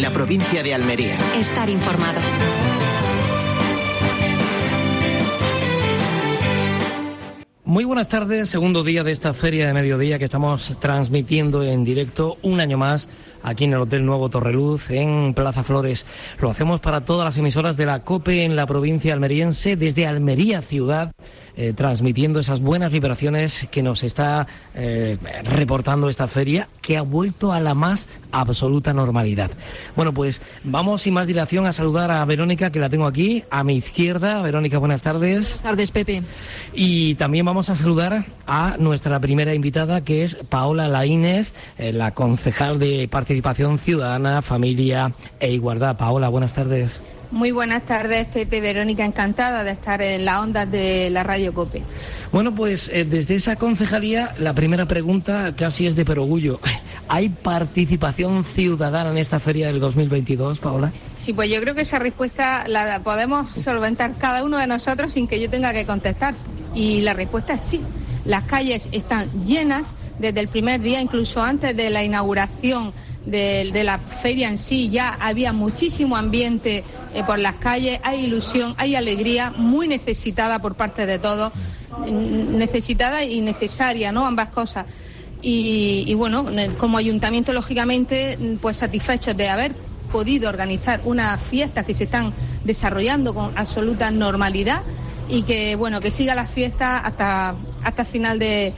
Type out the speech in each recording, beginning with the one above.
la provincia de Almería. Estar informado. Muy buenas tardes, segundo día de esta feria de mediodía que estamos transmitiendo en directo un año más aquí en el Hotel Nuevo Torreluz, en Plaza Flores. Lo hacemos para todas las emisoras de la COPE en la provincia almeriense, desde Almería ciudad, transmitiendo esas buenas vibraciones que nos está reportando esta feria, que ha vuelto a la más absoluta normalidad. Bueno, pues vamos sin más dilación a saludar a Verónica, que la tengo aquí a mi izquierda. Verónica, buenas tardes. Buenas tardes, Pepe. Y también vamos a saludar a nuestra primera invitada, que es Paola Laínez, la concejal de Participación Ciudadana, Familia e Igualdad. Paola, buenas tardes. Muy buenas tardes, Pepe. Verónica, encantada de estar en las ondas de la Radio COPE. Bueno, pues desde esa concejalía, la primera pregunta casi es de perogrullo. ¿Hay participación ciudadana en esta feria del 2022, Paola? Sí, pues yo creo que esa respuesta la podemos solventar cada uno de nosotros sin que yo tenga que contestar. Y la respuesta es sí. Las calles están llenas desde el primer día, incluso antes de la inauguración de la feria en sí. Ya había muchísimo ambiente por las calles, hay ilusión, hay alegría, muy necesitada por parte de todos, necesitada y necesaria, ¿no? Ambas cosas. Y bueno, como ayuntamiento, lógicamente, pues satisfechos de haber podido organizar unas fiestas que se están desarrollando con absoluta normalidad y que, bueno, que siga la fiesta hasta final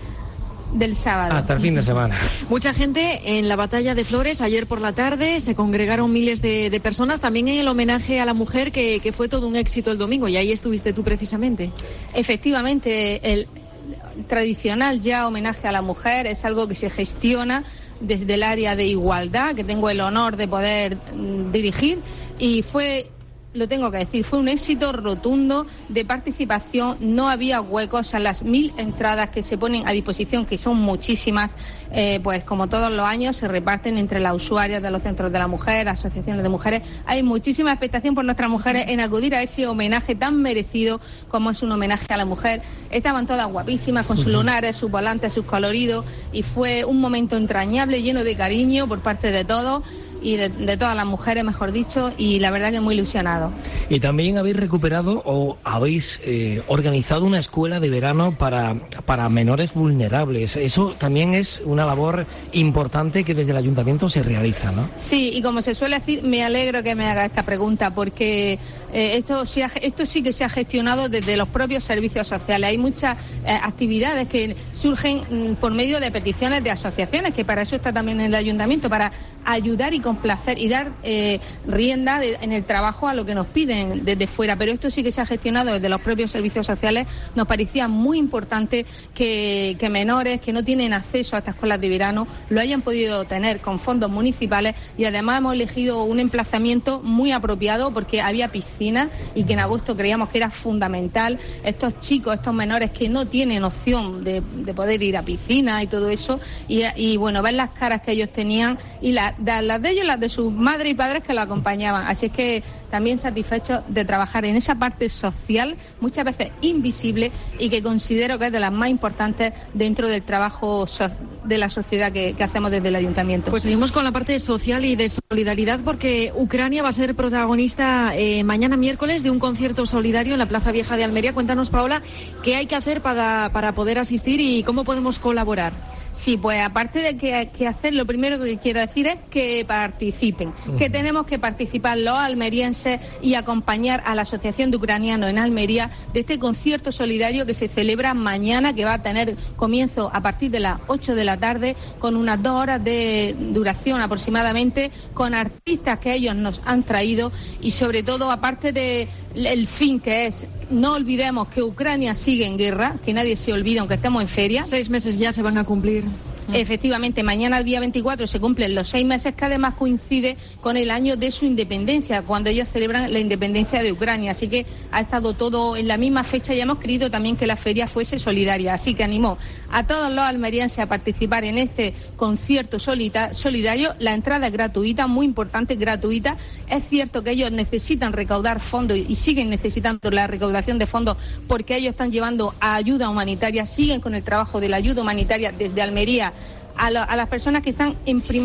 del sábado. Hasta el fin de semana. Mucha gente en la Batalla de Flores ayer por la tarde, se congregaron miles de personas, también en el homenaje a la mujer que fue todo un éxito el domingo, y ahí estuviste tú precisamente. Efectivamente, el tradicional ya homenaje a la mujer es algo que se gestiona desde el área de igualdad, que tengo el honor de poder dirigir, y fue... Lo tengo que decir, fue un éxito rotundo de participación, no había huecos a las 1000 entradas que se ponen a disposición, que son muchísimas, pues como todos los años se reparten entre las usuarias de los centros de la mujer, asociaciones de mujeres. Hay muchísima expectación por nuestras mujeres en acudir a ese homenaje tan merecido como es un homenaje a la mujer. Estaban todas guapísimas, con sus lunares, sus volantes, sus coloridos, y fue un momento entrañable, lleno de cariño por parte de todos. Y de todas las mujeres, mejor dicho, y la verdad que muy ilusionado. Y también habéis recuperado o habéis organizado una escuela de verano para menores vulnerables. Eso también es una labor importante que desde el ayuntamiento se realiza, ¿no? Sí, y como se suele decir, me alegro que me haga esta pregunta, porque esto sí que se ha gestionado desde los propios servicios sociales. Hay muchas actividades que surgen por medio de peticiones de asociaciones, que para eso está también el ayuntamiento, para ayudar y complacer y dar rienda en el trabajo a lo que nos piden desde fuera, pero esto sí que se ha gestionado desde los propios servicios sociales. Nos parecía muy importante que menores que no tienen acceso a estas escuelas de verano lo hayan podido tener con fondos municipales, y además hemos elegido un emplazamiento muy apropiado porque había piscina y que en agosto creíamos que era fundamental. Estos chicos, estos menores que no tienen opción de poder ir a piscina y todo eso, y bueno, ver las caras que ellos tenían y las de ellos, las de sus madres y padres que lo acompañaban. Así es que también satisfechos de trabajar en esa parte social, muchas veces invisible, y que considero que es de las más importantes dentro del trabajo de la sociedad que hacemos desde el ayuntamiento. Pues seguimos con la parte social y de solidaridad, porque Ucrania va a ser protagonista mañana miércoles de un concierto solidario en la Plaza Vieja de Almería. Cuéntanos, Paola, qué hay que hacer para poder asistir y cómo podemos colaborar. Sí, pues aparte de que hacer, lo primero que quiero decir es que participen, que tenemos que participar los almerienses y acompañar a la Asociación de Ucranianos en Almería de este concierto solidario que se celebra mañana, que va a tener comienzo a partir de las 8 de la tarde, con unas 2 horas de duración aproximadamente, con artistas que ellos nos han traído, y sobre todo, aparte de el fin, que es, no olvidemos que Ucrania sigue en guerra, que nadie se olvide aunque estemos en feria. 6 meses ya se van a cumplir. Efectivamente, mañana, el día 24, se cumplen los 6 meses, que además coincide con el año de su independencia, cuando ellos celebran la independencia de Ucrania. Así que ha estado todo en la misma fecha, y hemos querido también que la feria fuese solidaria. Así que animo a todos los almerienses a participar en este concierto solidario. La entrada es gratuita, muy importante, gratuita. Es cierto que ellos necesitan recaudar fondos y siguen necesitando la recaudación de fondos, porque ellos están llevando a ayuda humanitaria, siguen con el trabajo de la ayuda humanitaria desde Almería a las personas que están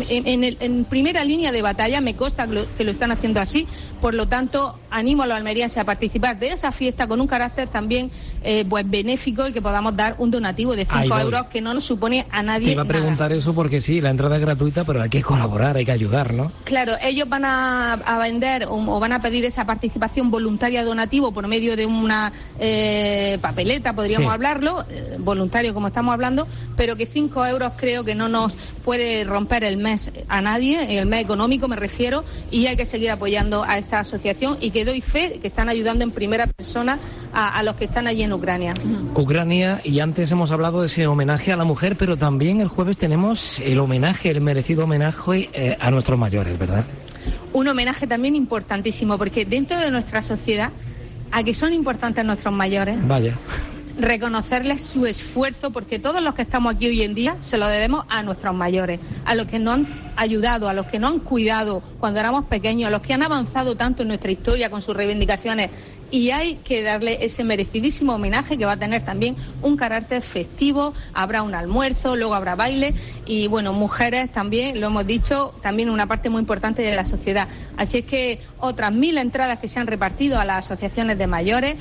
en primera línea de batalla. Me consta que lo están haciendo así, por lo tanto animo a los almerienses a participar de esa fiesta con un carácter también pues benéfico, y que podamos dar un donativo de 5 euros, que no nos supone a nadie. Te iba a preguntar nada. Eso porque sí, la entrada es gratuita, pero hay que colaborar, hay que ayudar, ¿no? Claro, ellos van a vender o van a pedir esa participación voluntaria donativo por medio de una papeleta, podríamos hablarlo, voluntario como estamos hablando, pero que 5 euros creo que no nos puede romper el mes a nadie, el mes económico me refiero, y hay que seguir apoyando a esta asociación, y que doy fe que están ayudando en primera persona a los que están allí en Ucrania. Ucrania, y antes hemos hablado de ese homenaje a la mujer, pero también el jueves tenemos el merecido homenaje a nuestros mayores, ¿verdad? Un homenaje también importantísimo, porque dentro de nuestra sociedad, a que son importantes nuestros mayores. Vaya. Reconocerles su esfuerzo, porque todos los que estamos aquí hoy en día se lo debemos a nuestros mayores, a los que nos han ayudado, a los que nos han cuidado cuando éramos pequeños, a los que han avanzado tanto en nuestra historia con sus reivindicaciones. Y hay que darle ese merecidísimo homenaje, que va a tener también un carácter festivo. Habrá un almuerzo, luego habrá baile y, bueno, mujeres también, lo hemos dicho, también una parte muy importante de la sociedad. Así es que otras 1000 entradas que se han repartido a las asociaciones de mayores,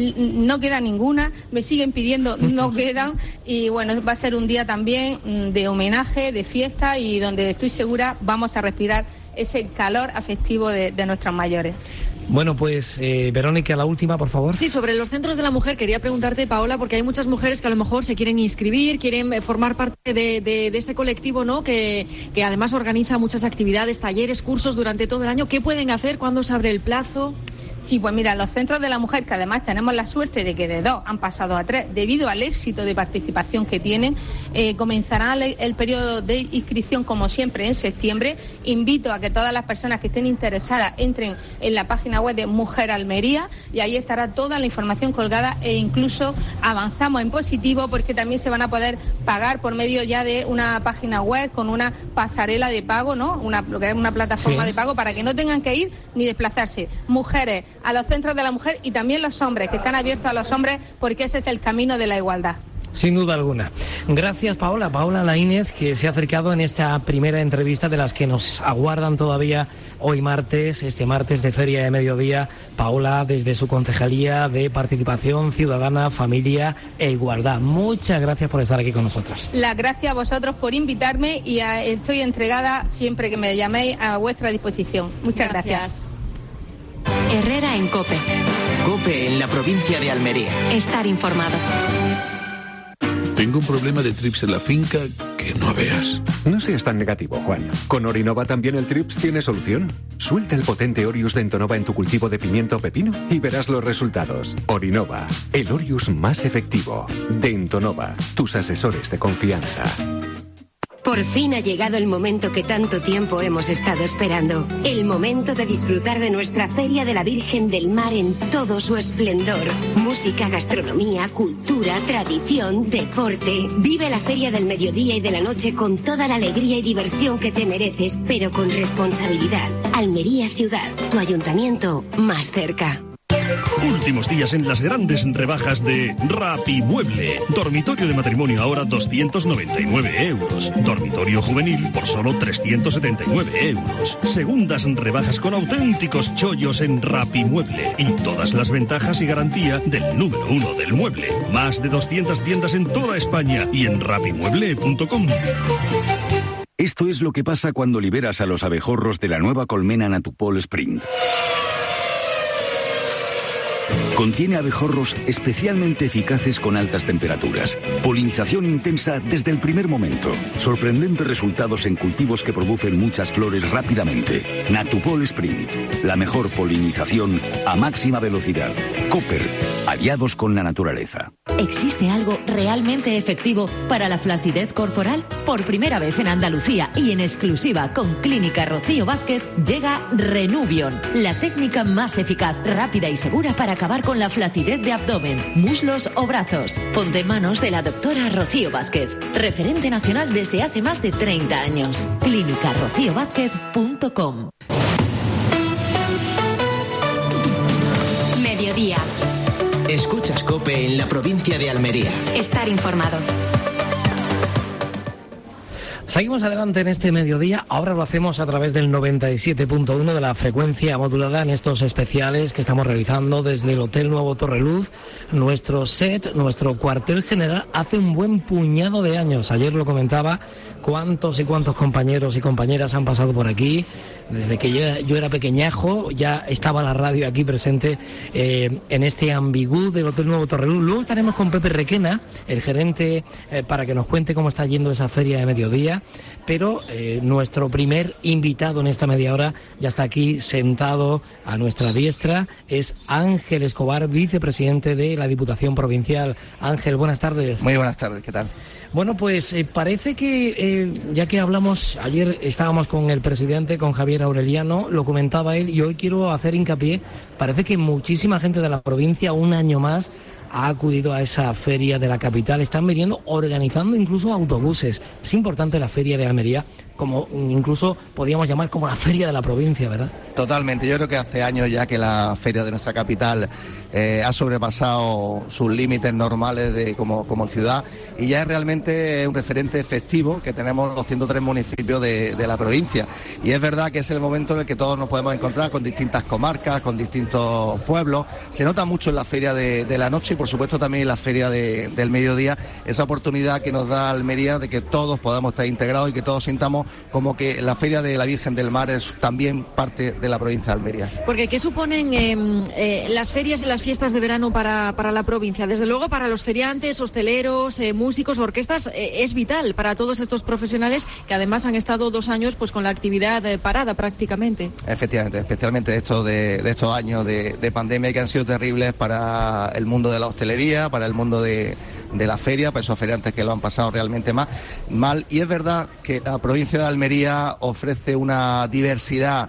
no queda ninguna, me siguen pidiendo, no quedan, y bueno, va a ser un día también de homenaje, de fiesta, y donde estoy segura vamos a respirar ese calor afectivo de nuestros mayores. Bueno, pues Verónica, la última, por favor. Sí, sobre los centros de la mujer quería preguntarte, Paola, porque hay muchas mujeres que a lo mejor se quieren inscribir, quieren formar parte de este colectivo, ¿no? Que además organiza muchas actividades, talleres, cursos durante todo el año. ¿Qué pueden hacer? ¿Cuándo se abre el plazo? Sí, pues mira, los centros de la mujer, que además tenemos la suerte de que de 2 han pasado a 3, debido al éxito de participación que tienen, comenzará el periodo de inscripción, como siempre, en septiembre. Invito a que todas las personas que estén interesadas entren en la página web de Mujer Almería, y ahí estará toda la información colgada, e incluso avanzamos en positivo, porque también se van a poder pagar por medio ya de una página web con una pasarela de pago, ¿no? Lo que es una plataforma de pago, para que no tengan que ir ni desplazarse. Mujeres a los centros de la mujer, y también los hombres, que están abiertos a los hombres, porque ese es el camino de la igualdad. Sin duda alguna. Gracias, Paola. Paola Laínez, que se ha acercado en esta primera entrevista de las que nos aguardan todavía hoy martes, este martes de Feria de Mediodía. Paola, desde su Concejalía de Participación Ciudadana, Familia e Igualdad. Muchas gracias por estar aquí con nosotros. Las gracias a vosotros por invitarme, y estoy entregada, siempre que me llaméis, a vuestra disposición. Muchas gracias. Herrera en COPE. COPE en la provincia de Almería. Estar informado. Tengo un problema de trips en la finca que no veas. No seas tan negativo, Juan. Con Orinova también el trips tiene solución. Suelta el potente Orius de Entonova en tu cultivo de pimiento o pepino y verás los resultados. Orinova, el Orius más efectivo. De Entonova, tus asesores de confianza. Por fin ha llegado el momento que tanto tiempo hemos estado esperando. El momento de disfrutar de nuestra Feria de la Virgen del Mar en todo su esplendor. Música, gastronomía, cultura, tradición, deporte. Vive la Feria del Mediodía y de la Noche con toda la alegría y diversión que te mereces, pero con responsabilidad. Almería Ciudad, tu ayuntamiento más cerca. Últimos días en las grandes rebajas de Rapimueble. Dormitorio de matrimonio ahora 299 euros. Dormitorio juvenil por solo 379 euros. Segundas rebajas con auténticos chollos en Rapimueble. Y todas las ventajas y garantía del número 1 del mueble. Más de 200 tiendas en toda España y en rapimueble.com. Esto es lo que pasa cuando liberas a los abejorros de la nueva colmena Natupol Sprint. Contiene abejorros especialmente eficaces con altas temperaturas. Polinización intensa desde el primer momento. Sorprendentes resultados en cultivos que producen muchas flores rápidamente. Natupol Sprint. La mejor polinización a máxima velocidad. Copert. Aliados con la naturaleza. ¿Existe algo realmente efectivo para la flacidez corporal? Por primera vez en Andalucía y en exclusiva con Clínica Rocío Vázquez llega Renuvion, la técnica más eficaz, rápida y segura para acabar con la flacidez de abdomen, muslos o brazos. Ponte en manos de la doctora Rocío Vázquez, referente nacional desde hace más de 30 años. clínicarrocíovázquez.com. Mediodía. Escuchas COPE en la provincia de Almería. Estar informado. Seguimos adelante en este mediodía. Ahora lo hacemos a través del 97.1 de la frecuencia modulada en estos especiales que estamos realizando desde el Hotel Nuevo Torreluz. Nuestro set, nuestro cuartel general, hace un buen puñado de años. Ayer lo comentaba, cuántos y cuántos compañeros y compañeras han pasado por aquí. Desde que yo era pequeñajo ya estaba la radio aquí presente en este ambigú del Hotel Nuevo Torreluz. Luego estaremos con Pepe Requena, el gerente, para que nos cuente cómo está yendo esa feria de mediodía. Pero nuestro primer invitado en esta media hora ya está aquí sentado a nuestra diestra. Es Ángel Escobar, vicepresidente de la Diputación Provincial. Ángel, buenas tardes. Muy buenas tardes, ¿qué tal? Bueno, pues parece que, ya que hablamos, ayer estábamos con el presidente, con Javier Aureliano, lo comentaba él, y hoy quiero hacer hincapié, parece que muchísima gente de la provincia, un año más, ha acudido a esa feria de la capital. Están viniendo, organizando incluso autobuses. Es importante la feria de Almería, como incluso podríamos llamar como la feria de la provincia, ¿verdad? Totalmente. Yo creo que hace años ya que la feria de nuestra capital ha sobrepasado sus límites normales como ciudad, y ya es realmente un referente festivo que tenemos los 103 municipios de la provincia. Y es verdad que es el momento en el que todos nos podemos encontrar con distintas comarcas, con distintos pueblos. Se nota mucho en la feria de la noche y por supuesto también en la feria del mediodía, esa oportunidad que nos da Almería de que todos podamos estar integrados y que todos sintamos como que la feria de la Virgen del Mar es también parte de la provincia de Almería. Porque ¿qué suponen las ferias y las fiestas de verano para la provincia? Desde luego para los feriantes, hosteleros, músicos, orquestas, es vital para todos estos profesionales que además han estado 2 años pues con la actividad parada prácticamente. Efectivamente, especialmente de estos años de pandemia que han sido terribles para el mundo de la hostelería, para el mundo de la feria, para esos feriantes que lo han pasado realmente mal. Y es verdad que la provincia de Almería ofrece una diversidad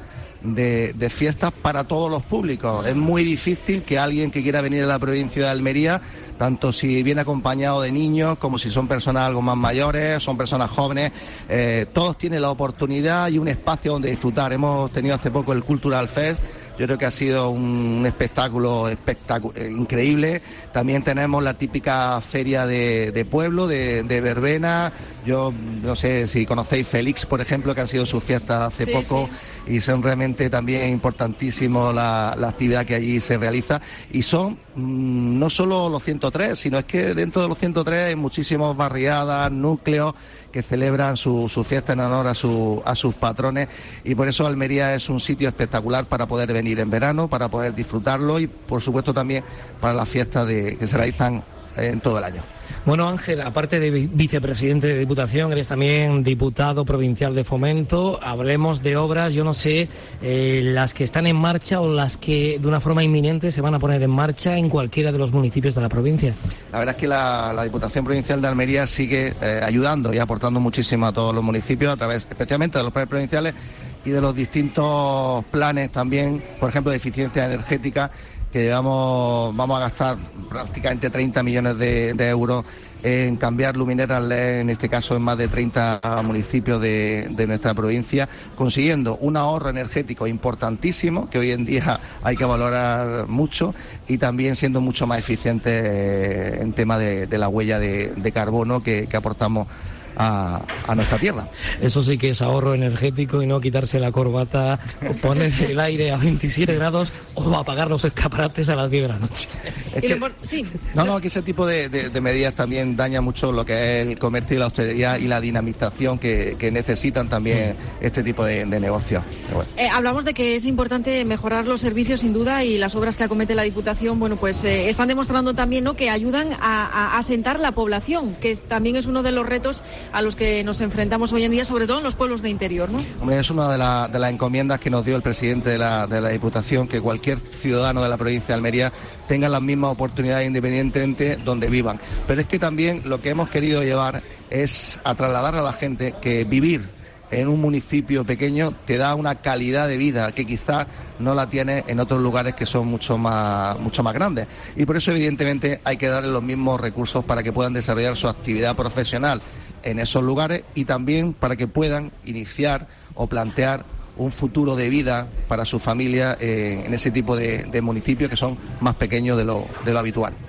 de fiestas para todos los públicos. Es muy difícil que alguien que quiera venir a la provincia de Almería, tanto si viene acompañado de niños como si son personas algo más mayores, son personas jóvenes, todos tienen la oportunidad y un espacio donde disfrutar. Hemos tenido hace poco el Cultural Fest. Yo creo que ha sido un espectáculo increíble. También tenemos la típica feria de pueblo, de verbena. Yo no sé si conocéis Félix, por ejemplo, que han sido sus fiestas hace poco. Sí. Y son realmente también importantísimos la actividad que allí se realiza. Y son no solo los 103, sino es que dentro de los 103 hay muchísimas barriadas, núcleos que celebran su fiesta en honor a sus patrones, y por eso Almería es un sitio espectacular para poder venir en verano, para poder disfrutarlo y por supuesto también para las fiestas que se realizan en todo el año. Bueno, Ángel, aparte de vicepresidente de Diputación, eres también diputado provincial de Fomento. Hablemos de obras, yo no sé, las que están en marcha o las que de una forma inminente se van a poner en marcha en cualquiera de los municipios de la provincia. La verdad es que la Diputación Provincial de Almería sigue ayudando y aportando muchísimo a todos los municipios, a través especialmente de los planes provinciales y de los distintos planes también, por ejemplo, de eficiencia energética, que vamos a gastar prácticamente 30 millones de euros en cambiar lumineras LED, en este caso en más de 30 municipios de nuestra provincia, consiguiendo un ahorro energético importantísimo, que hoy en día hay que valorar mucho, y también siendo mucho más eficiente en tema de la huella de carbono que aportamos a nuestra tierra. Eso sí que es ahorro energético, y no quitarse la corbata, o poner el aire a 27 grados o apagar los escaparates a las 10 de la noche. Que ese tipo de medidas también daña mucho lo que es el comercio y la hostelería y la dinamización que necesitan también este tipo de negocios. Bueno. Hablamos de que es importante mejorar los servicios, sin duda, y las obras que acomete la Diputación, bueno, pues están demostrando también, ¿no?, que ayudan a asentar la población, que también es uno de los retos a los que nos enfrentamos hoy en día, sobre todo en los pueblos de interior, ¿no? Hombre, es una de las encomiendas que nos dio el presidente de la Diputación, que cualquier ciudadano de la provincia de Almería tenga las mismas oportunidades independientemente donde vivan. Pero es que también lo que hemos querido llevar es a trasladar a la gente que vivir en un municipio pequeño te da una calidad de vida que quizás no la tiene en otros lugares que son mucho más grandes. Y por eso, evidentemente, hay que darle los mismos recursos para que puedan desarrollar su actividad profesional en esos lugares, y también para que puedan iniciar o plantear un futuro de vida para su familia en ese tipo de municipios que son más pequeños de lo habitual.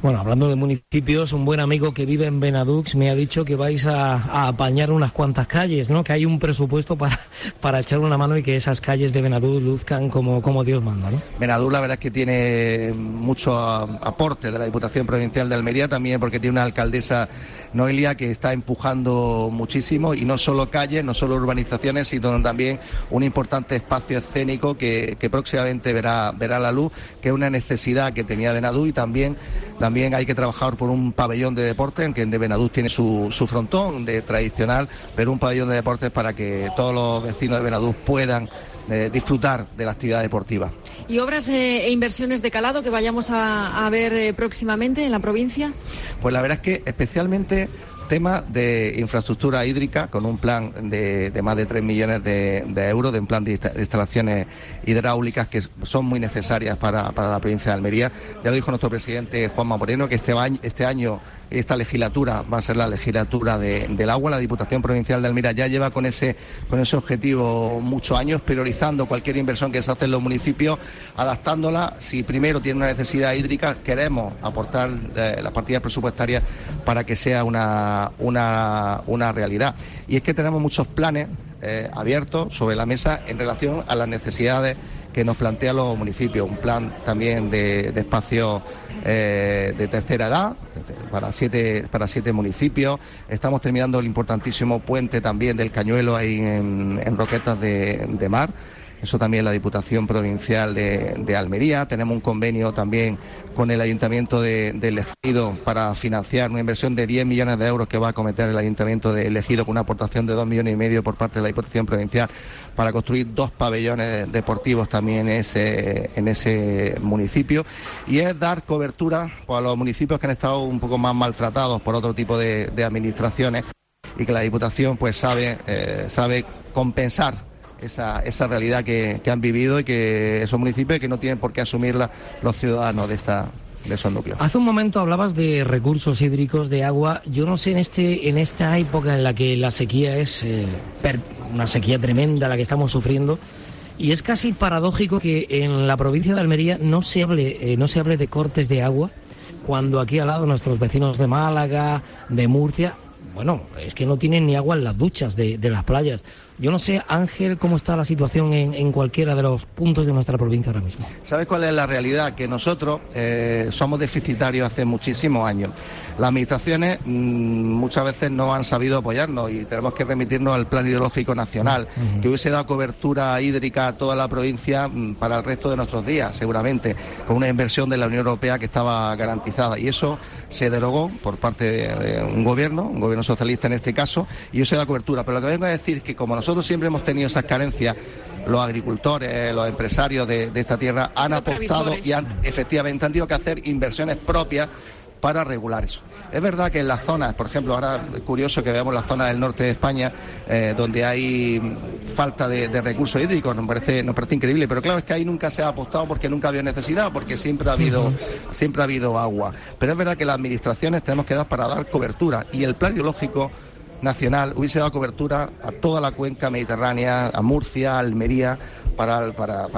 Bueno, hablando de municipios, un buen amigo que vive en Benadux me ha dicho que vais a apañar unas cuantas calles, ¿no? Que hay un presupuesto para echar una mano y que esas calles de Benadux luzcan como Dios manda, ¿no? Benadux la verdad es que tiene mucho aporte de la Diputación Provincial de Almería, también porque tiene una alcaldesa, Noelia, que está empujando muchísimo, y no solo calles, no solo urbanizaciones, sino también un importante espacio escénico que próximamente verá la luz, que es una necesidad que tenía Benadux, y también hay que trabajar por un pabellón de deportes, en que de Benadux tiene su frontón de tradicional, pero un pabellón de deportes para que todos los vecinos de Benadux puedan disfrutar de la actividad deportiva. ¿Y obras e inversiones de calado que vayamos a ver próximamente en la provincia? Pues la verdad es que especialmente tema de infraestructura hídrica, con un plan de más de 3 millones de euros, de un plan de instalaciones hidráulicas que son muy necesarias para la provincia de Almería. Ya lo dijo nuestro presidente Juanma Moreno, que este año, esta legislatura va a ser la legislatura del agua. La Diputación Provincial de Almería ya lleva con ese objetivo muchos años, priorizando cualquier inversión que se hace en los municipios, adaptándola. Si primero tiene una necesidad hídrica, queremos aportar las partidas presupuestarias para que sea una realidad. Y es que tenemos muchos planes abiertos sobre la mesa en relación a las necesidades que nos plantean los municipios. Un plan también de espacios de tercera edad para siete municipios. Estamos terminando el importantísimo puente también del Cañuelo ahí en Roquetas de Mar. Eso también la Diputación Provincial de Almería. Tenemos un convenio también con el Ayuntamiento de Ejido para financiar una inversión de 10 millones de euros que va a acometer el Ayuntamiento de Ejido, con una aportación de 2,5 millones por parte de la Diputación Provincial, para construir 2 pabellones deportivos también en ese municipio. Y es dar cobertura a los municipios que han estado un poco más maltratados por otro tipo de administraciones, y que la Diputación pues sabe compensar esa realidad que han vivido, y que esos municipios que no tienen por qué asumirla los ciudadanos de esos núcleos. Hace un momento hablabas de recursos hídricos, de agua. Yo no sé, en esta época en la que la sequía es una sequía tremenda la que estamos sufriendo, y es casi paradójico que en la provincia de Almería no se hable de cortes de agua, cuando aquí al lado nuestros vecinos de Málaga, de Murcia, bueno, es que no tienen ni agua en las duchas de las playas. Yo no sé, Ángel, cómo está la situación en cualquiera de los puntos de nuestra provincia ahora mismo. ¿Sabes cuál es la realidad? Que nosotros somos deficitarios hace muchísimos años. Las administraciones muchas veces no han sabido apoyarnos, y tenemos que remitirnos al Plan Hidrológico Nacional, que hubiese dado cobertura hídrica a toda la provincia para el resto de nuestros días, seguramente, con una inversión de la Unión Europea que estaba garantizada. Y eso se derogó por parte de un gobierno socialista en este caso, y eso da cobertura. Pero lo que vengo a decir es que, como nosotros siempre hemos tenido esas carencias, los agricultores, los empresarios de esta tierra han apostado y efectivamente han tenido que hacer inversiones propias para regular eso. Es verdad que en las zonas, por ejemplo, ahora es curioso que veamos las zonas del norte de España, donde hay falta de recursos hídricos, nos parece increíble, pero claro, es que ahí nunca se ha apostado porque nunca había necesidad, porque siempre ha habido agua. Pero es verdad que las administraciones tenemos que dar para dar cobertura, y el Plan Hidrológico Nacional hubiese dado cobertura a toda la cuenca mediterránea, a Murcia, a Almería, para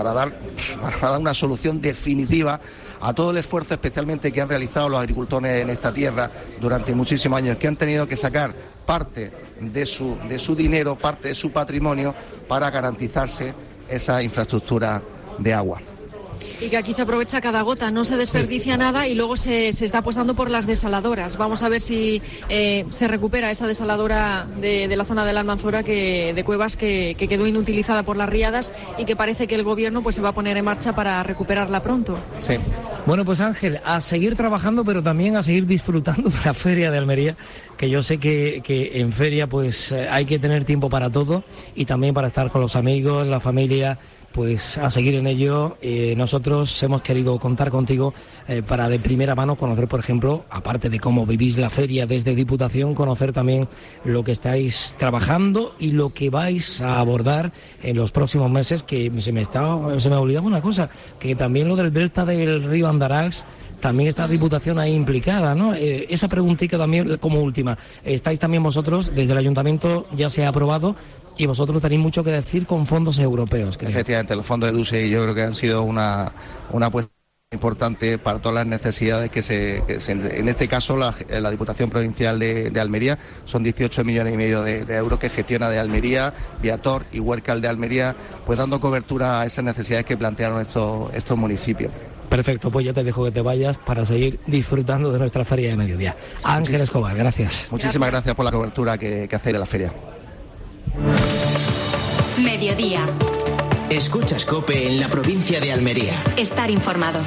dar una solución definitiva a todo el esfuerzo especialmente que han realizado los agricultores en esta tierra durante muchísimos años, que han tenido que sacar parte de su dinero, parte de su patrimonio, para garantizarse esa infraestructura de agua. Y que aquí se aprovecha cada gota, no se desperdicia nada, y luego se está apostando por las desaladoras. Vamos a ver si se recupera esa desaladora de la zona de la Almanzora, de Cuevas, que quedó inutilizada por las riadas, y que parece que el gobierno pues se va a poner en marcha para recuperarla pronto. Sí. Bueno, pues Ángel, a seguir trabajando, pero también a seguir disfrutando de la Feria de Almería, que yo sé que en feria pues hay que tener tiempo para todo, y también para estar con los amigos, la familia, pues a seguir en ello. Nosotros hemos querido contar contigo para de primera mano conocer, por ejemplo, aparte de cómo vivís la feria desde Diputación, conocer también lo que estáis trabajando y lo que vais a abordar en los próximos meses, que se me olvidaba una cosa, que también lo del delta del río Andarax, también está Diputación ahí implicada, ¿no? Esa preguntita también como última. ¿Estáis también vosotros, desde el Ayuntamiento ya se ha aprobado, y vosotros tenéis mucho que decir con fondos europeos? Creo. Efectivamente, los fondos de EDUSE yo creo que han sido una apuesta importante para todas las necesidades en este caso la Diputación Provincial de Almería son 18 millones y medio de euros que gestiona de Almería, Viator y Huércal de Almería, pues dando cobertura a esas necesidades que plantearon estos municipios. Perfecto, pues ya te dejo que te vayas para seguir disfrutando de nuestra feria de mediodía. Ángel Escobar, gracias. Muchísimas gracias por la cobertura que hacéis de la feria. Mediodía. Escuchas COPE en la provincia de Almería. Estar informado.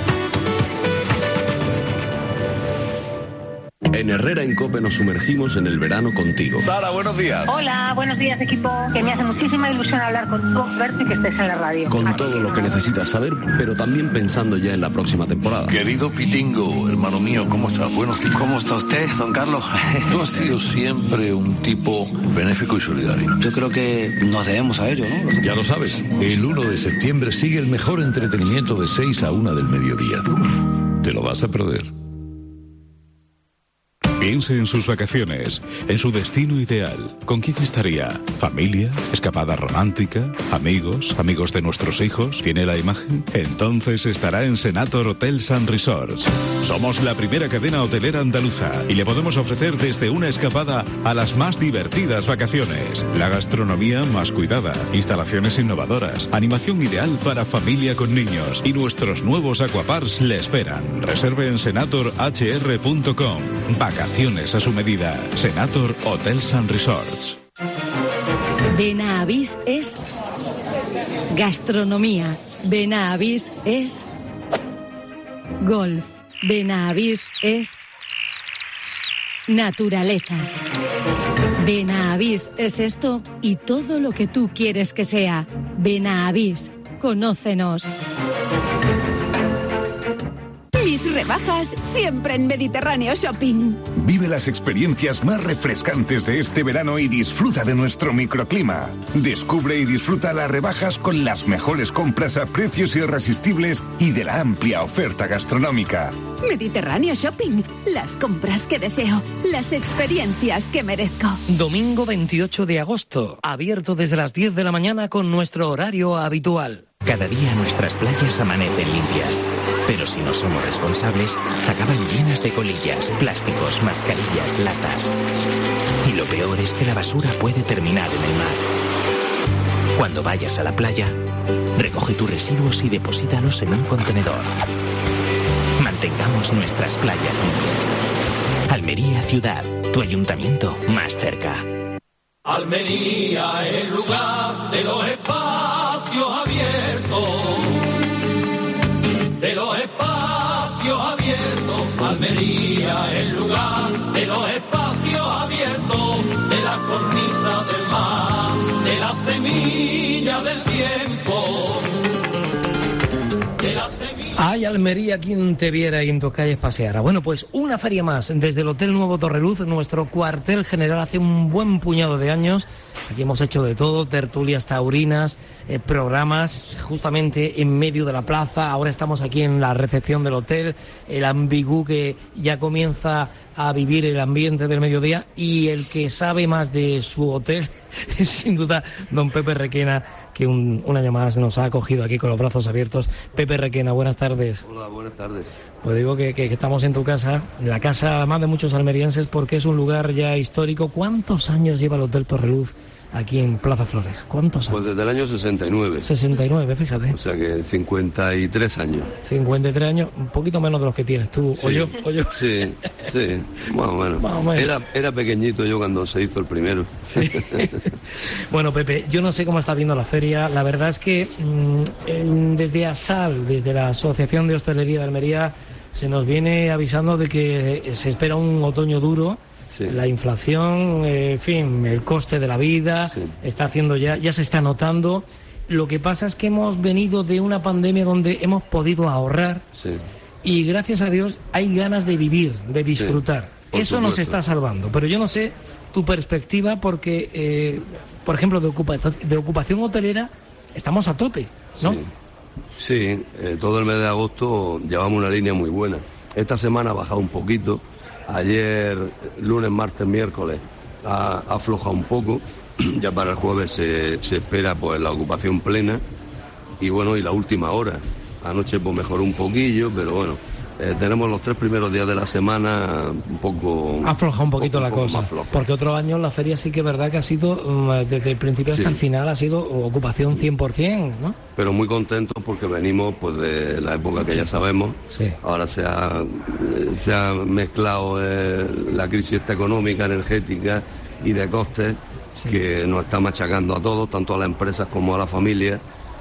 En Herrera en COPE nos sumergimos en el verano contigo. Sara, buenos días. Hola, buenos días equipo. Que me hace muchísima ilusión hablar contigo, verte y que estés en la radio. Con todo lo que necesitas saber, pero también pensando ya en la próxima temporada. Querido Pitingo, hermano mío, ¿cómo estás? Buenos días. ¿Cómo está usted, don Carlos? Tú has sido siempre un tipo benéfico y solidario. Yo creo que nos debemos a ello, ¿no? Ya lo sabes, el 1 de septiembre sigue el mejor entretenimiento de 6 a 1 del mediodía. Te lo vas a perder. Piense en sus vacaciones, en su destino ideal. ¿Con quién estaría? ¿Familia? ¿Escapada romántica? ¿Amigos? ¿Amigos de nuestros hijos? ¿Tiene la imagen? Entonces estará en Senator Hotels and Resorts. Somos la primera cadena hotelera andaluza y le podemos ofrecer desde una escapada a las más divertidas vacaciones. La gastronomía más cuidada, instalaciones innovadoras, animación ideal para familia con niños y nuestros nuevos aquaparks le esperan. Reserve en senatorhr.com. Vacaciones a su medida. Senator Hotels and Resorts. Benavís es gastronomía. Benavís es golf. Benavís es naturaleza. Benavís es esto y todo lo que tú quieres que sea. Benavís, conócenos. Mis rebajas siempre en Mediterráneo Shopping. Vive las experiencias más refrescantes de este verano y disfruta de nuestro microclima. Descubre y disfruta las rebajas con las mejores compras a precios irresistibles y de la amplia oferta gastronómica. Mediterráneo Shopping. Las compras que deseo. Las experiencias que merezco. Domingo 28 de agosto. Abierto desde las 10 de la mañana con nuestro horario habitual. Cada día nuestras playas amanecen limpias. Pero si no somos responsables, acaban llenas de colillas, plásticos, mascarillas, latas. Y lo peor es que la basura puede terminar en el mar. Cuando vayas a la playa, recoge tus residuos y deposítalos en un contenedor. Mantengamos nuestras playas limpias. Almería Ciudad, tu ayuntamiento más cerca. Almería, el lugar de los espacios abiertos. De los espacios abiertos, Almería, el lugar de los espacios abiertos, de la cornisa del mar, de la semilla del tiempo, de la semilla... Ay, Almería, quien te viera y en tus calles paseara. Bueno, pues una feria más desde el Hotel Nuevo Torreluz, nuestro cuartel general hace un buen puñado de años. Aquí hemos hecho de todo, tertulias taurinas, programas justamente en medio de la plaza. Ahora estamos aquí en la recepción del hotel, el ambigú que ya comienza a vivir el ambiente del mediodía, y el que sabe más de su hotel es sin duda don Pepe Requena, que un año más nos ha acogido aquí con los brazos abiertos. Pepe Requena, buenas tardes. Hola, buenas tardes. Pues digo que estamos en tu casa, en la casa más de muchos almerienses, porque es un lugar ya histórico. ¿Cuántos años lleva el Hotel Torreluz aquí en Plaza Flores? ¿Cuántos años? Pues desde el año 69. 69, fíjate. O sea que 53 años. 53 años, un poquito menos de los que tienes tú, sí. o yo. Sí, más o menos. Era pequeñito yo cuando se hizo el primero. Sí. Bueno, Pepe, yo no sé cómo está viendo la feria. La verdad es que desde ASAL, desde la Asociación de Hostelería de Almería, se nos viene avisando de que se espera un otoño duro. Sí. La inflación, en fin, el coste de la vida, sí. Está haciendo ya se está notando. Lo que pasa es que hemos venido de una pandemia donde hemos podido ahorrar, sí. Y gracias a Dios hay ganas de vivir, de disfrutar. Sí, eso nos está salvando. Pero yo no sé tu perspectiva porque, por ejemplo, de ocupación hotelera estamos a tope, ¿no? Sí, todo el mes de agosto llevamos una línea muy buena. Esta semana ha bajado un poquito. Ayer, lunes, martes, miércoles, ha aflojado un poco. Ya para el jueves se espera pues la ocupación plena. Y bueno, y la última hora. Anoche pues mejoró un poquillo, pero bueno, tenemos los 3 primeros días de la semana un poco... Afloja un poquito la cosa, porque otro año la feria sí que es verdad que ha sido, desde el principio hasta el final, ha sido ocupación 100%, ¿no? Pero muy contentos porque venimos pues de la época que ya sabemos. Sí. Ahora se ha mezclado la crisis esta económica, energética y de costes, que nos está machacando a todos, tanto a las empresas como a la familia.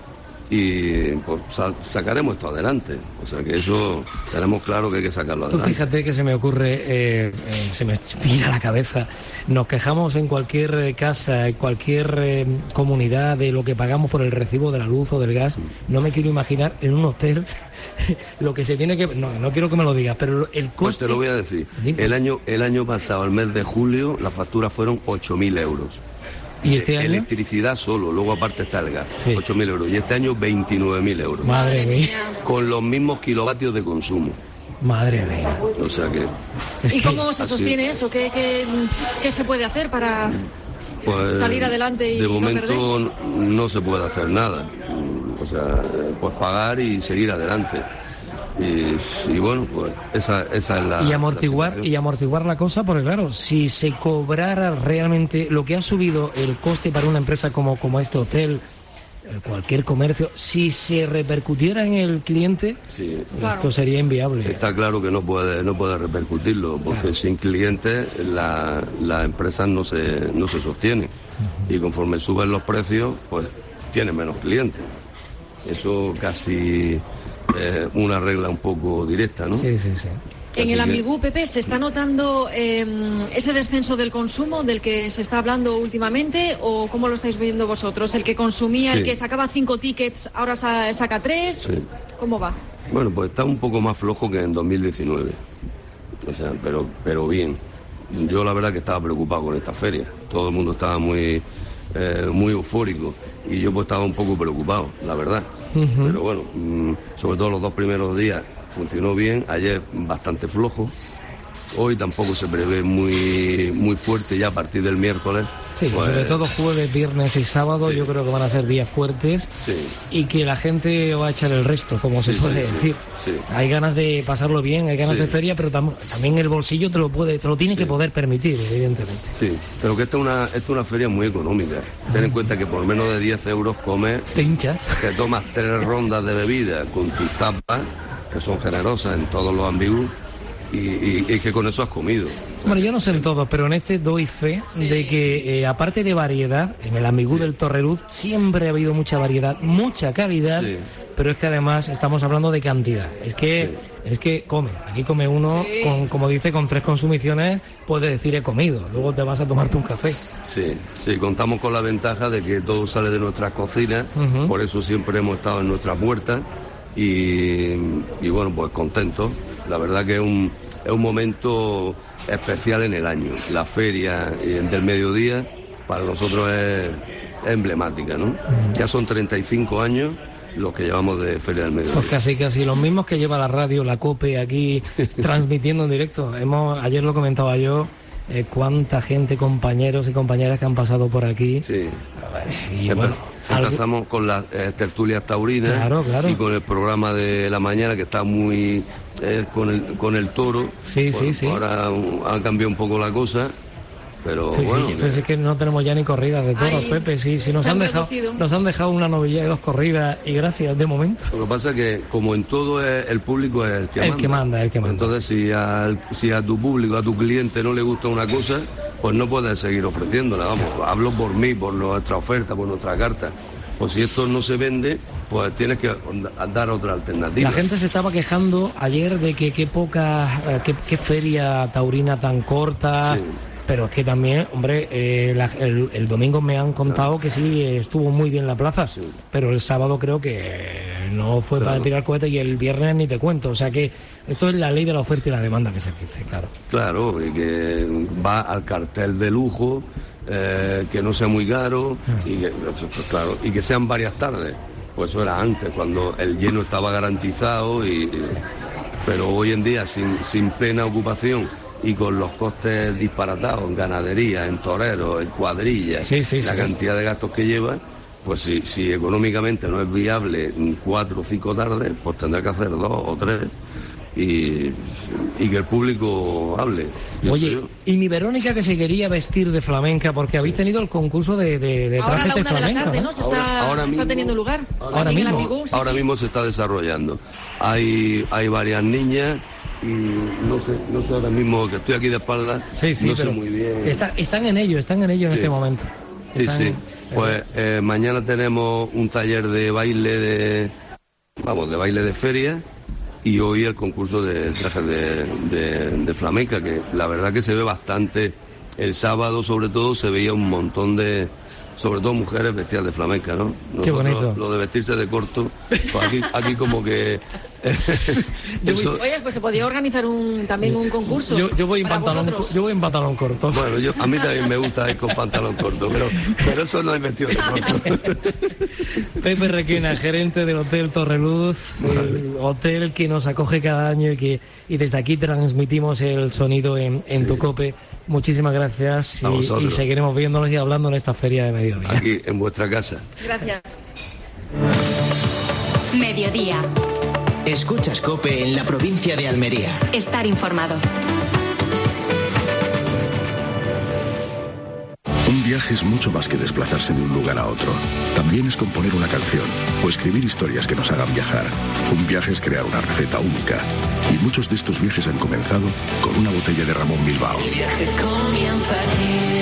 Y pues sacaremos esto adelante, o sea que eso tenemos claro que hay que sacarlo adelante. Tú fíjate que se me ocurre, se me tira la cabeza, nos quejamos en cualquier casa, en cualquier comunidad de lo que pagamos por el recibo de la luz o del gas. No me quiero imaginar en un hotel lo que se tiene que... No quiero que me lo digas, pero el coste... Pues te lo voy a decir, el año pasado, el mes de julio, las facturas fueron 8.000 euros. ¿Y este año? Electricidad solo, luego aparte está el gas, 8.000 euros. Y este año 29.000 euros. Madre mía. Con los mismos kilovatios de consumo. Madre mía. O sea que... ¿Y cómo se sostiene eso? ¿Qué se puede hacer para salir adelante y de no perder? momento no se puede hacer nada. O sea, pues pagar y seguir adelante. Y bueno, pues esa es la... Y amortiguar la cosa, porque claro, si se cobrara realmente lo que ha subido el coste para una empresa como este hotel, cualquier comercio, si se repercutiera en el cliente, esto sería inviable. Está claro que no puede repercutirlo, porque sin clientes la empresa no se sostiene. Y conforme suben los precios, pues tiene menos clientes. Eso casi... una regla un poco directa, ¿no? Sí. En el Amigú, Pepe, ¿se está notando ese descenso del consumo del que se está hablando últimamente, o cómo lo estáis viendo vosotros? ¿El que consumía, el que sacaba 5 tickets, ahora saca 3? Sí. ¿Cómo va? Bueno, pues está un poco más flojo que en 2019. O sea, pero bien. Yo la verdad que estaba preocupado con esta feria. Todo el mundo estaba muy eufórico y yo pues estaba un poco preocupado, la verdad. Pero bueno, sobre todo los 2 primeros días funcionó bien, ayer bastante flojo, hoy tampoco se prevé muy fuerte ya a partir del miércoles. Sí, pues, sobre todo jueves, viernes y sábado yo creo que van a ser días fuertes y que la gente va a echar el resto, como se suele decir. Hay ganas de pasarlo bien, hay ganas de feria, pero también el bolsillo te lo tiene que poder permitir, evidentemente. Sí, pero que esta es una feria muy económica. Ten en cuenta que por menos de 10 euros comes, te hinchas, que tomas 3 rondas de bebida con tus tapas, que son generosas en todos los Ambigus, y que con eso has comido. Bueno, yo no sé en todo, pero en este doy fe de que, aparte de variedad, en el Amigú del Torreluz siempre ha habido mucha variedad, mucha calidad, pero es que además estamos hablando de cantidad. Es que aquí come uno, como dice, con 3 consumiciones, puede decir he comido, luego te vas a tomarte un café. Sí, contamos con la ventaja de que todo sale de nuestras cocinas, por eso siempre hemos estado en nuestra puerta y bueno, pues contentos. La verdad que es un momento especial en el año. La feria del mediodía para nosotros es emblemática, ¿no? Ya son 35 años los que llevamos de Feria del Mediodía. Pues casi los mismos que lleva la radio, la COPE, aquí transmitiendo en directo. Ayer lo comentaba yo, cuánta gente, compañeros y compañeras que han pasado por aquí. Sí. Y bueno, empezamos con las tertulias taurinas, claro. Y con el programa de la mañana que está muy con el toro. Sí. Ahora ha cambiado un poco la cosa, pero bueno. Pero es que no tenemos ya ni corridas de toros, Pepe. Sí, nos han dejado una novilla de 2 corridas y gracias de momento. Lo que pasa es que como en todo el público es el que manda. Entonces si a tu público, a tu cliente no le gusta una cosa, pues no puedes seguir ofreciéndola. Vamos, hablo por mí, por nuestra oferta, por nuestra carta. Pues si esto no se vende, pues tienes que dar otra alternativa. La gente se estaba quejando ayer de que qué feria taurina tan corta. Pero es que también, hombre, el domingo me han contado que sí estuvo muy bien la plaza, pero el sábado creo que no fue para tirar cohetes y el viernes ni te cuento. O sea que esto es la ley de la oferta y la demanda que se dice, claro. Claro, y que va al cartel de lujo, que no sea muy caro y que sean varias tardes. Pues eso era antes, cuando el lleno estaba garantizado, pero hoy en día sin plena ocupación y con los costes disparatados en ganadería, en toreros, en cuadrillas, la cantidad de gastos que lleva, pues si económicamente no es viable 4 o 5 tardes, pues tendrá que hacer 2 o 3 y que el público hable. Oye, y mi Verónica, que se quería vestir de flamenca, porque habéis tenido el concurso de trajes de flamenca. Ahora a la 1 de la tarde, ¿no? Está teniendo lugar. Ahora mismo se está desarrollando. Hay varias niñas y no sé ahora mismo, que estoy aquí de espaldas, no sé muy bien. Están en ello en este momento. Sí. Pues mañana tenemos un taller de baile de baile de feria, y hoy el concurso de trajes de flamenca, que la verdad que se ve bastante. El sábado sobre todo se veía un montón de, sobre todo mujeres vestidas de flamenca, ¿no? Qué bonito. Lo de vestirse de corto, pues aquí como que... Oye, pues se podría organizar también un concurso. Yo voy en pantalón corto. Bueno, a mí también me gusta ir con pantalón corto, pero eso no es vestido de corto. Pepe Requena, gerente del Hotel Torreluz, el hotel que nos acoge cada año y desde aquí transmitimos el sonido en tu COPE. Muchísimas gracias y seguiremos viéndonos y hablando en esta feria de mediodía. Aquí en vuestra casa. Gracias. Mediodía. Escuchas COPE en la provincia de Almería. Estar informado. Un viaje es mucho más que desplazarse de un lugar a otro. También es componer una canción o escribir historias que nos hagan viajar. Un viaje es crear una receta única. Y muchos de estos viajes han comenzado con una botella de Ramón Bilbao. El viaje comienza aquí.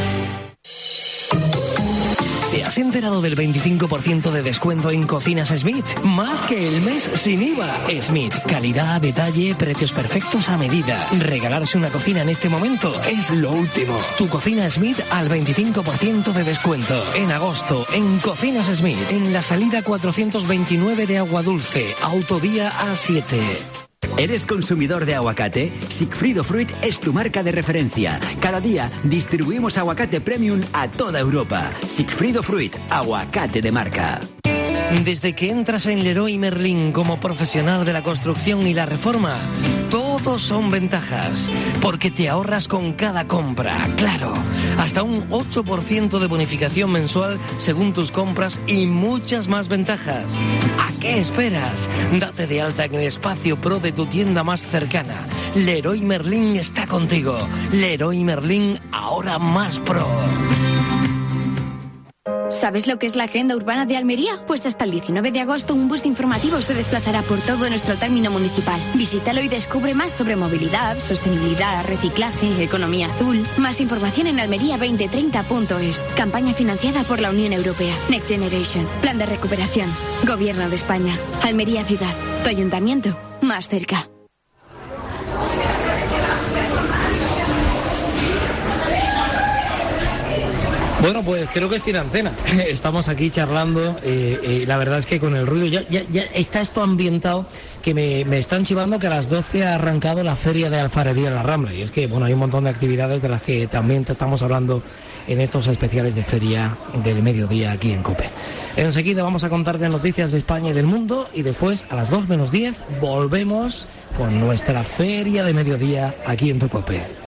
¿Te has enterado del 25% de descuento en Cocinas Smith? Más que el mes sin IVA. Smith, calidad, detalle, precios perfectos a medida. Regalarse una cocina en este momento es lo último. Tu Cocina Smith al 25% de descuento. En agosto, en Cocinas Smith, en la salida 429 de Aguadulce, autovía A7. ¿Eres consumidor de aguacate? Sigfrido Fruit es tu marca de referencia. Cada día distribuimos aguacate premium a toda Europa. Sigfrido Fruit, aguacate de marca. Desde que entras en Leroy Merlin como profesional de la construcción y la reforma, todos son ventajas, porque te ahorras con cada compra, claro, hasta un 8% de bonificación mensual según tus compras y muchas más ventajas. ¿A qué esperas? Date de alta en el espacio pro de tu tienda más cercana. Leroy Merlin está contigo. Leroy Merlin, ahora más pro. ¿Sabes lo que es la Agenda Urbana de Almería? Pues hasta el 19 de agosto un bus informativo se desplazará por todo nuestro término municipal. Visítalo y descubre más sobre movilidad, sostenibilidad, reciclaje, economía azul. Más información en almería2030.es. Campaña financiada por la Unión Europea. Next Generation. Plan de recuperación. Gobierno de España. Almería Ciudad. Tu ayuntamiento. Más cerca. Bueno, pues creo que es tiene antena. Estamos aquí charlando. La verdad es que con el ruido ya está esto ambientado, que me están chivando que a las 12 ha arrancado la Feria de Alfarería en la Rambla. Y es que, bueno, hay un montón de actividades de las que también te estamos hablando en estos especiales de Feria del Mediodía aquí en COPE. Enseguida vamos a contarte noticias de España y del mundo, y después a las 2 menos 10 volvemos con nuestra Feria de Mediodía aquí en tu COPE.